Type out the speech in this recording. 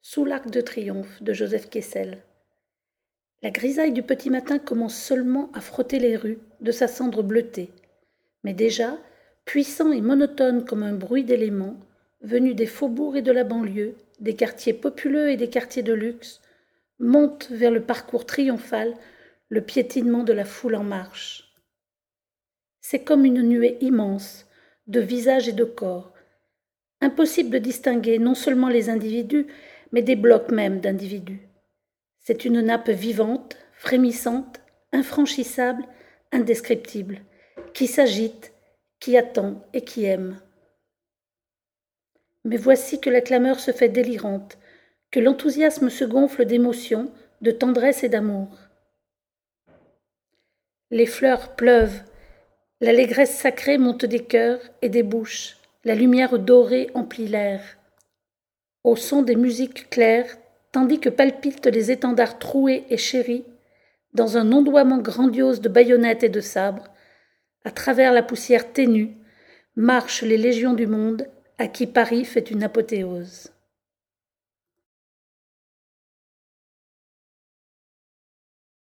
Sous l'Arc de Triomphe de Joseph Kessel. La grisaille du petit matin commence seulement à frotter les rues de sa cendre bleutée. Mais déjà, puissant et monotone comme un bruit d'éléments, venu des faubourgs et de la banlieue, des quartiers populeux et des quartiers de luxe, monte vers le parcours triomphal le piétinement de la foule en marche. C'est comme une nuée immense, de visages et de corps. Impossible de distinguer non seulement les individus, mais des blocs même d'individus. C'est une nappe vivante, frémissante, infranchissable, indescriptible, qui s'agite, qui attend et qui aime. Mais voici que la clameur se fait délirante, que l'enthousiasme se gonfle d'émotion, de tendresse et d'amour. Les fleurs pleuvent, l'allégresse sacrée monte des cœurs et des bouches, la lumière dorée emplit l'air. Au son des musiques claires, tandis que palpitent les étendards troués et chéris, dans un ondoiement grandiose de baïonnettes et de sabres, à travers la poussière ténue, marchent les légions du monde à qui Paris fait une apothéose.